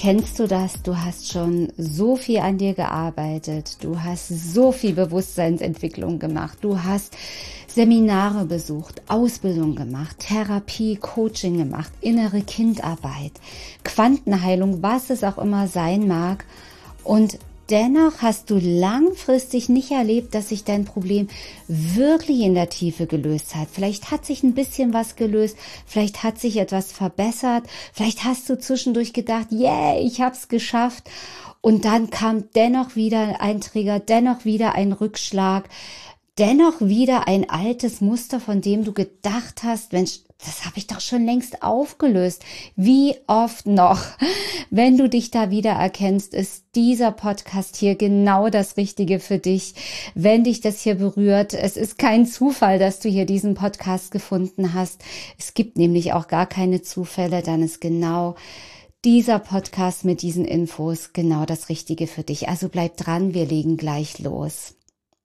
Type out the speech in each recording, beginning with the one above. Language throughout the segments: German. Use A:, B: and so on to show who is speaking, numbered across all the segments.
A: Kennst du das? Du hast schon so viel an dir gearbeitet, du hast so viel Bewusstseinsentwicklung gemacht, du hast Seminare besucht, Ausbildung gemacht, Therapie, Coaching gemacht, innere Kindarbeit, Quantenheilung, was es auch immer sein mag, und dennoch hast du langfristig nicht erlebt, dass sich dein Problem wirklich in der Tiefe gelöst hat. Vielleicht hat sich ein bisschen was gelöst, vielleicht hat sich etwas verbessert, vielleicht hast du zwischendurch gedacht, yeah, ich hab's geschafft. Und dann kam dennoch wieder ein Trigger, dennoch wieder ein Rückschlag, dennoch wieder ein altes Muster, von dem du gedacht hast, Mensch, das habe ich doch schon längst aufgelöst. Wie oft noch? Wenn du dich da wieder erkennst, ist dieser Podcast hier genau das Richtige für dich. Wenn dich das hier berührt, es ist kein Zufall, dass du hier diesen Podcast gefunden hast. Es gibt nämlich auch gar keine Zufälle, dann ist genau dieser Podcast mit diesen Infos genau das Richtige für dich. Also bleib dran, wir legen gleich los.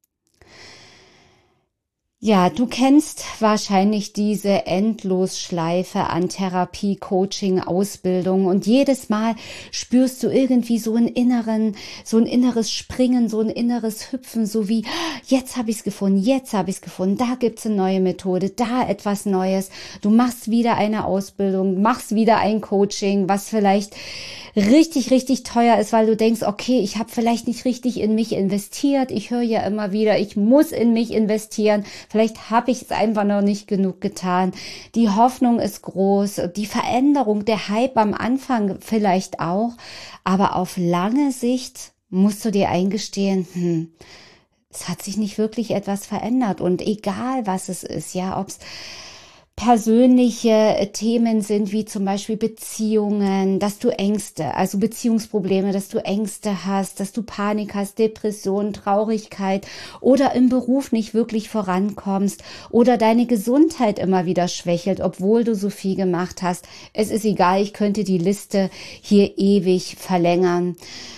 A: Ja, du kennst wahrscheinlich diese Endlosschleife an Therapie, Coaching, Ausbildung, und jedes Mal spürst du irgendwie so ein inneres Springen, so ein inneres Hüpfen, so wie, jetzt habe ich es gefunden, da gibt's eine neue Methode, da etwas Neues. Du machst wieder eine Ausbildung, machst wieder ein Coaching, was vielleicht richtig, richtig teuer ist, weil du denkst, okay, ich habe vielleicht nicht richtig in mich investiert. Ich höre ja immer wieder, ich muss in mich investieren. Vielleicht habe ich es einfach noch nicht genug getan. Die Hoffnung ist groß, die Veränderung, der Hype am Anfang vielleicht auch. Aber auf lange Sicht musst du dir eingestehen, es hat sich nicht wirklich etwas verändert. Und egal was es ist, ja, ob es persönliche Themen sind, wie zum Beispiel Beziehungen, dass du Ängste, also Beziehungsprobleme, dass du Ängste hast, dass du Panik hast, Depression, Traurigkeit oder im Beruf nicht wirklich vorankommst oder deine Gesundheit immer wieder schwächelt, obwohl du so viel gemacht hast. Es ist egal, ich könnte die Liste hier ewig verlängern.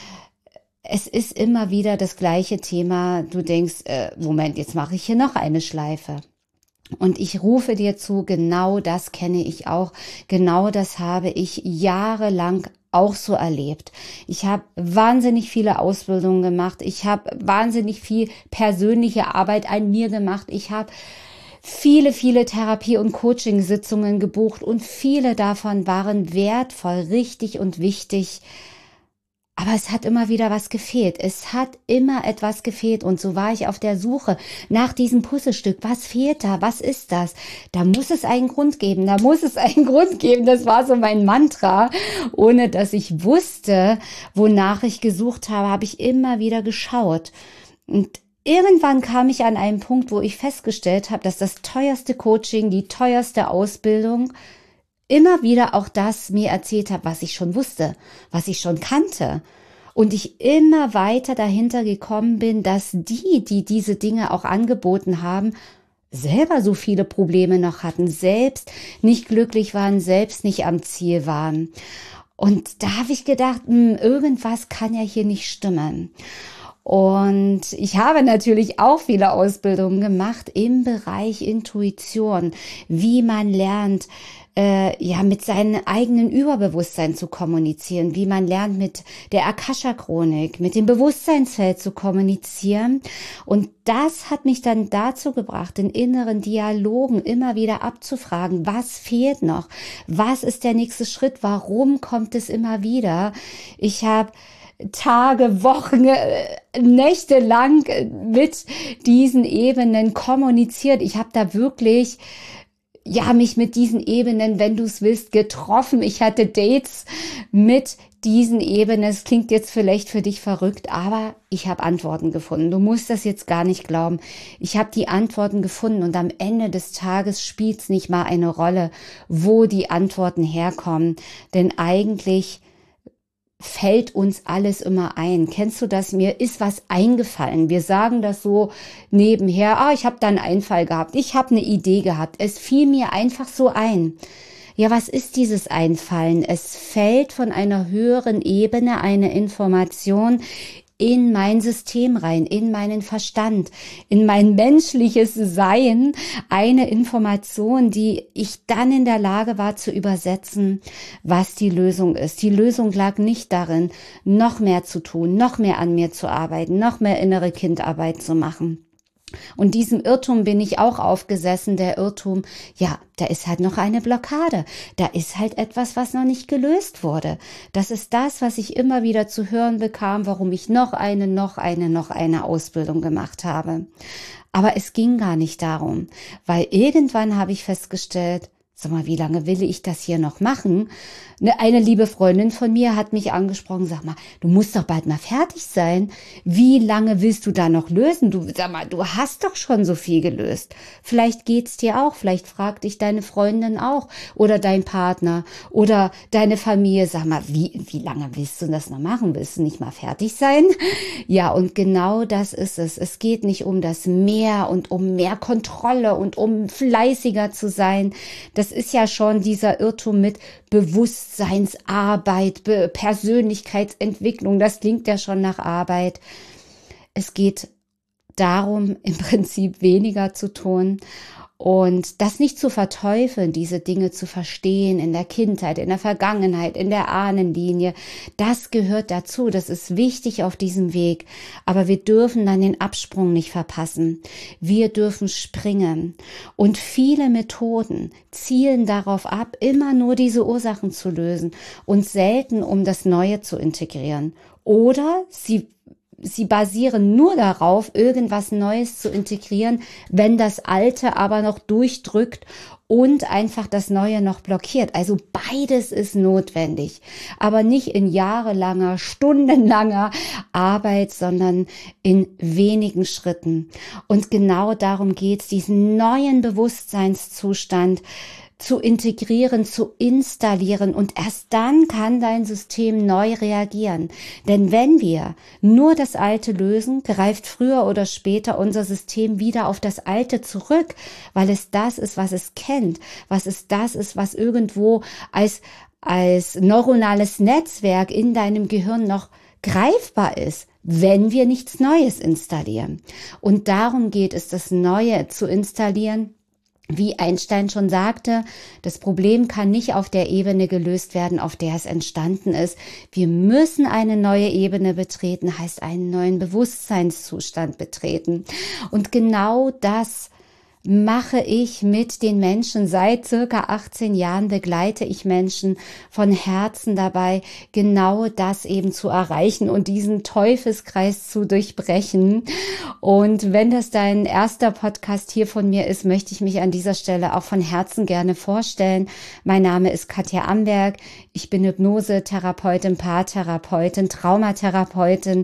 A: Es ist immer wieder das gleiche Thema. Du denkst, Moment, jetzt mache ich hier noch eine Schleife. Und ich rufe dir zu, genau das kenne ich auch, genau das habe ich jahrelang auch so erlebt. Ich habe wahnsinnig viele Ausbildungen gemacht, ich habe wahnsinnig viel persönliche Arbeit an mir gemacht, ich habe viele, viele Therapie- und Coaching-Sitzungen gebucht und viele davon waren wertvoll, richtig und wichtig. Aber es hat immer wieder was gefehlt. Es hat immer etwas gefehlt. Und so war ich auf der Suche nach diesem Puzzlestück. Was fehlt da? Was ist das? Da muss es einen Grund geben. Da muss es einen Grund geben. Das war so mein Mantra. Ohne dass ich wusste, wonach ich gesucht habe, habe ich immer wieder geschaut. Und irgendwann kam ich an einen Punkt, wo ich festgestellt habe, dass das teuerste Coaching, die teuerste Ausbildung immer wieder auch das mir erzählt habe, was ich schon wusste, was ich schon kannte. Und ich immer weiter dahinter gekommen bin, dass die diese Dinge auch angeboten haben, selber so viele Probleme noch hatten, selbst nicht glücklich waren, selbst nicht am Ziel waren. Und da habe ich gedacht, irgendwas kann ja hier nicht stimmen. Und ich habe natürlich auch viele Ausbildungen gemacht im Bereich Intuition, wie man lernt, mit seinem eigenen Überbewusstsein zu kommunizieren, wie man lernt, mit der Akasha-Chronik, mit dem Bewusstseinsfeld zu kommunizieren. Und das hat mich dann dazu gebracht, in inneren Dialogen immer wieder abzufragen, was fehlt noch? Was ist der nächste Schritt? Warum kommt es immer wieder? Ich habe Tage, Wochen, Nächte lang mit diesen Ebenen kommuniziert. Ich habe da wirklich mich mit diesen Ebenen, wenn du es willst, getroffen. Ich hatte Dates mit diesen Ebenen. Es klingt jetzt vielleicht für dich verrückt, aber ich habe Antworten gefunden. Du musst das jetzt gar nicht glauben. Ich habe die Antworten gefunden und am Ende des Tages spielt es nicht mal eine Rolle, wo die Antworten herkommen. Denn eigentlich fällt uns alles immer ein. Kennst du das? Mir ist was eingefallen. Wir sagen das so nebenher. Ich habe da einen Einfall gehabt. Ich habe eine Idee gehabt. Es fiel mir einfach so ein. Ja, was ist dieses Einfallen? Es fällt von einer höheren Ebene eine Information in mein System rein, in meinen Verstand, in mein menschliches Sein, eine Information, die ich dann in der Lage war zu übersetzen, was die Lösung ist. Die Lösung lag nicht darin, noch mehr zu tun, noch mehr an mir zu arbeiten, noch mehr innere Kindarbeit zu machen. Und diesem Irrtum bin ich auch aufgesessen, der Irrtum, ja, da ist halt noch eine Blockade, da ist halt etwas, was noch nicht gelöst wurde. Das ist das, was ich immer wieder zu hören bekam, warum ich noch eine Ausbildung gemacht habe. Aber es ging gar nicht darum, weil irgendwann habe ich festgestellt, sag mal, wie lange will ich das hier noch machen? Eine liebe Freundin von mir hat mich angesprochen, sag mal, du musst doch bald mal fertig sein. Wie lange willst du da noch lösen? Sag mal, du hast doch schon so viel gelöst. Vielleicht geht's dir auch, vielleicht fragt dich deine Freundin auch oder dein Partner oder deine Familie. Sag mal, wie lange willst du das noch machen? Willst du nicht mal fertig sein? Ja, und genau das ist es. Es geht nicht um das Mehr und um mehr Kontrolle und um fleißiger zu sein. Das ist ja schon dieser Irrtum mit Bewusstseinsarbeit, Persönlichkeitsentwicklung. Das klingt ja schon nach Arbeit. Es geht darum, im Prinzip weniger zu tun und das nicht zu verteufeln, diese Dinge zu verstehen in der Kindheit, in der Vergangenheit, in der Ahnenlinie. Das gehört dazu. Das ist wichtig auf diesem Weg. Aber wir dürfen dann den Absprung nicht verpassen. Wir dürfen springen. Und viele Methoden zielen darauf ab, immer nur diese Ursachen zu lösen und selten um das Neue zu integrieren. Oder sie basieren nur darauf, irgendwas Neues zu integrieren, wenn das Alte aber noch durchdrückt und einfach das Neue noch blockiert. Also beides ist notwendig, aber nicht in jahrelanger, stundenlanger Arbeit, sondern in wenigen Schritten. Und genau darum geht's, diesen neuen Bewusstseinszustand zu integrieren, zu installieren und erst dann kann dein System neu reagieren. Denn wenn wir nur das Alte lösen, greift früher oder später unser System wieder auf das Alte zurück, weil es das ist, was es kennt, was es das ist, was irgendwo als neuronales Netzwerk in deinem Gehirn noch greifbar ist, wenn wir nichts Neues installieren. Und darum geht es, das Neue zu installieren. Wie Einstein schon sagte, das Problem kann nicht auf der Ebene gelöst werden, auf der es entstanden ist. Wir müssen eine neue Ebene betreten, heißt einen neuen Bewusstseinszustand betreten. Und genau das mache ich mit den Menschen. Seit circa 18 Jahren begleite ich Menschen von Herzen dabei, genau das eben zu erreichen und diesen Teufelskreis zu durchbrechen. Und wenn das dein erster Podcast hier von mir ist, möchte ich mich an dieser Stelle auch von Herzen gerne vorstellen. Mein Name ist Katja Amberg. Ich bin Hypnose-Therapeutin, Paartherapeutin, Traumatherapeutin.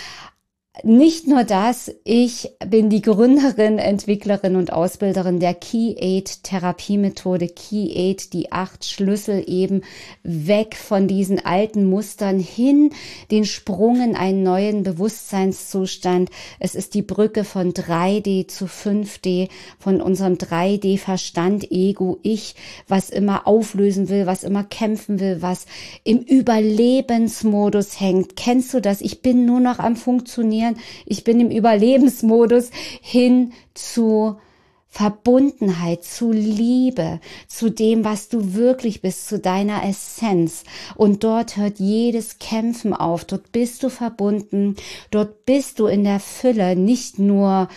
A: Nicht nur das, ich bin die Gründerin, Entwicklerin und Ausbilderin der Key-8-Therapiemethode. Key-8, die 8 Schlüssel eben weg von diesen alten Mustern hin, den Sprung in einen neuen Bewusstseinszustand. Es ist die Brücke von 3D zu 5D, von unserem 3D-Verstand, Ego, Ich, was immer auflösen will, was immer kämpfen will, was im Überlebensmodus hängt. Kennst du das? Ich bin nur noch am Funktionieren. Ich bin im Überlebensmodus hin zu Verbundenheit, zu Liebe, zu dem, was du wirklich bist, zu deiner Essenz. Und dort hört jedes Kämpfen auf. Dort bist du verbunden. Dort bist du in der Fülle, nicht nur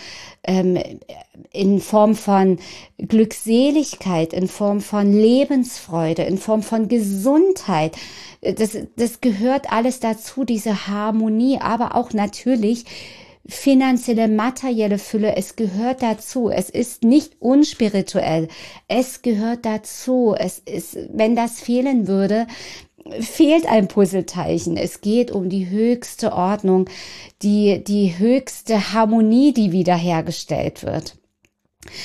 A: in Form von Glückseligkeit, in Form von Lebensfreude, in Form von Gesundheit. Das gehört alles dazu, diese Harmonie, aber auch natürlich finanzielle, materielle Fülle. Es gehört dazu. Es ist nicht unspirituell. Es gehört dazu. Es ist, wenn das fehlen würde, fehlt ein Puzzleteilchen. Es geht um die höchste Ordnung, die höchste Harmonie, die wiederhergestellt wird.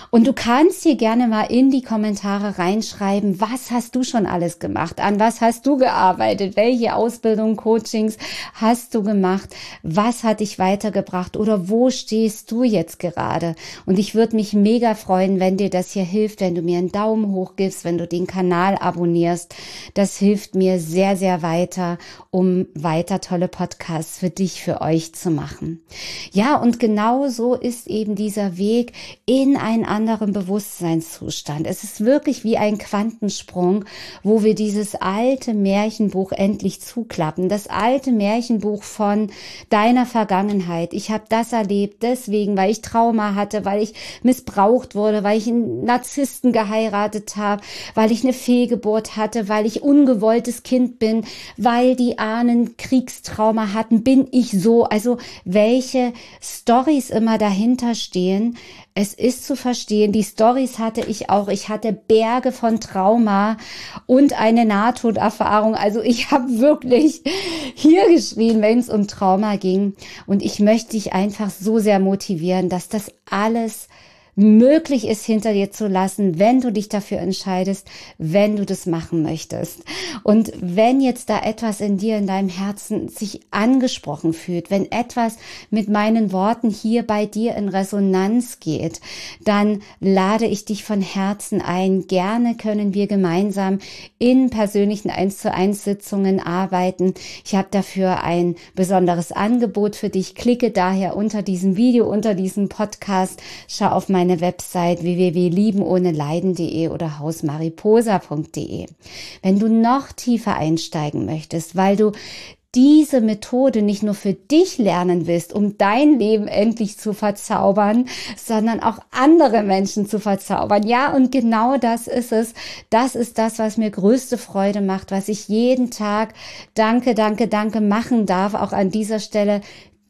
A: Und du kannst hier gerne mal in die Kommentare reinschreiben, was hast du schon alles gemacht, an was hast du gearbeitet, welche Ausbildung, Coachings hast du gemacht, was hat dich weitergebracht oder wo stehst du jetzt gerade? Und ich würde mich mega freuen, wenn dir das hier hilft, wenn du mir einen Daumen hoch gibst, wenn du den Kanal abonnierst. Das hilft mir sehr, sehr weiter, um weiter tolle Podcasts für dich, für euch zu machen. Ja, und genau so ist eben dieser Weg in einen anderen Bewusstseinszustand. Es ist wirklich wie ein Quantensprung, wo wir dieses alte Märchenbuch endlich zuklappen. Das alte Märchenbuch von deiner Vergangenheit. Ich habe das erlebt, deswegen, weil ich Trauma hatte, weil ich missbraucht wurde, weil ich einen Narzissten geheiratet habe, weil ich eine Fehlgeburt hatte, weil ich ungewolltes Kind bin, weil die Ahnen Kriegstrauma hatten, bin ich so. Also welche Storys immer dahinter stehen. Es ist zu verstehen, die Storys hatte ich auch. Ich hatte Berge von Trauma und eine Nahtoderfahrung. Also ich habe wirklich hier geschrien, wenn es um Trauma ging. Und ich möchte dich einfach so sehr motivieren, dass das alles möglich ist, hinter dir zu lassen, wenn du dich dafür entscheidest, wenn du das machen möchtest. Und wenn jetzt da etwas in dir, in deinem Herzen sich angesprochen fühlt, wenn etwas mit meinen Worten hier bei dir in Resonanz geht, dann lade ich dich von Herzen ein. Gerne können wir gemeinsam in persönlichen 1:1 Sitzungen arbeiten. Ich habe dafür ein besonderes Angebot für dich. Klicke daher unter diesem Video, unter diesem Podcast, schau auf meine Website www.liebenohneleiden.de oder hausmariposa.de. Wenn du noch tiefer einsteigen möchtest, weil du diese Methode nicht nur für dich lernen willst, um dein Leben endlich zu verzaubern, sondern auch andere Menschen zu verzaubern. Ja, und genau das ist es. Das ist das, was mir größte Freude macht, was ich jeden Tag danke machen darf. Auch an dieser Stelle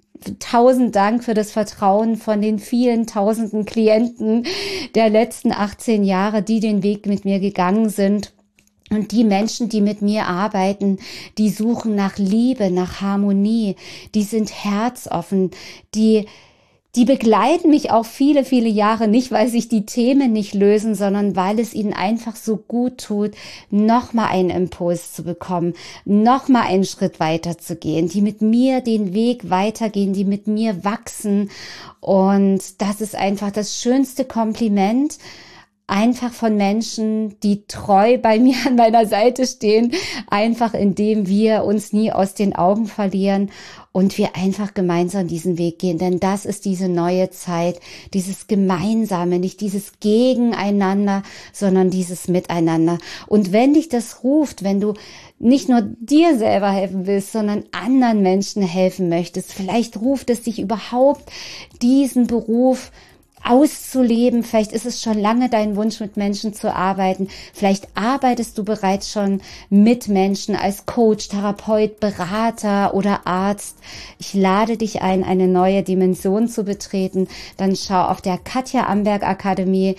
A: 1000 Dank für das Vertrauen von den vielen tausenden Klienten der letzten 18 Jahre, die den Weg mit mir gegangen sind. Und die Menschen, die mit mir arbeiten, die suchen nach Liebe, nach Harmonie, die sind herzoffen, die begleiten mich auch viele, viele Jahre, nicht weil sich die Themen nicht lösen, sondern weil es ihnen einfach so gut tut, nochmal einen Impuls zu bekommen, nochmal einen Schritt weiter zu gehen, die mit mir den Weg weitergehen, die mit mir wachsen. Und das ist einfach das schönste Kompliment, einfach von Menschen, die treu bei mir an meiner Seite stehen, einfach indem wir uns nie aus den Augen verlieren und wir einfach gemeinsam diesen Weg gehen. Denn das ist diese neue Zeit, dieses Gemeinsame, nicht dieses Gegeneinander, sondern dieses Miteinander. Und wenn dich das ruft, wenn du nicht nur dir selber helfen willst, sondern anderen Menschen helfen möchtest, vielleicht ruft es dich überhaupt, diesen Beruf auszuleben. Vielleicht ist es schon lange dein Wunsch, mit Menschen zu arbeiten. Vielleicht arbeitest du bereits schon mit Menschen als Coach, Therapeut, Berater oder Arzt. Ich lade dich ein, eine neue Dimension zu betreten. Dann schau auf der Katja Amberg Akademie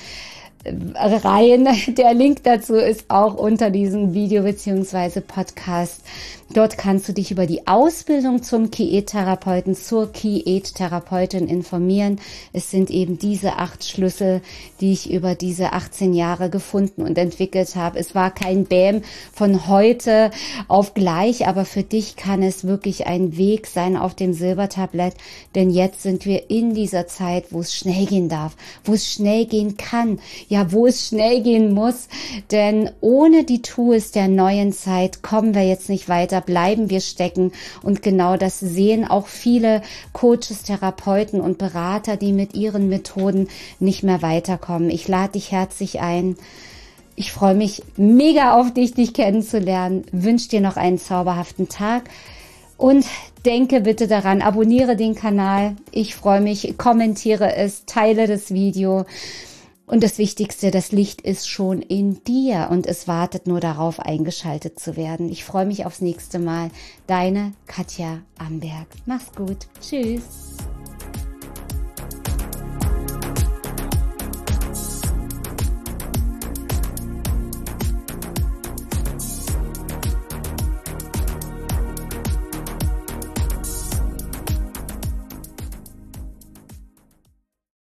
A: rein. Der Link dazu ist auch unter diesem Video bzw. Podcast. Dort kannst du dich über die Ausbildung zum Ki-Ed-Therapeuten, zur Ki-Ed-Therapeutin informieren. Es sind eben diese 8 Schlüssel, die ich über diese 18 Jahre gefunden und entwickelt habe. Es war kein Bäm von heute auf gleich, aber für dich kann es wirklich ein Weg sein auf dem Silbertablett, denn jetzt sind wir in dieser Zeit, wo es schnell gehen darf, wo es schnell gehen kann, ja, wo es schnell gehen muss, denn ohne die Tools der neuen Zeit kommen wir jetzt nicht weiter, bleiben wir stecken. Und genau das sehen auch viele Coaches, Therapeuten und Berater, die mit ihren Methoden nicht mehr weiterkommen. Ich lade dich herzlich ein. Ich freue mich mega auf dich kennenzulernen. Wünsche dir noch einen zauberhaften Tag und denke bitte daran, abonniere den Kanal. Ich freue mich, kommentiere es, teile das Video. Und das Wichtigste, das Licht ist schon in dir und es wartet nur darauf, eingeschaltet zu werden. Ich freue mich aufs nächste Mal. Deine Katja Amberg. Mach's gut. Tschüss.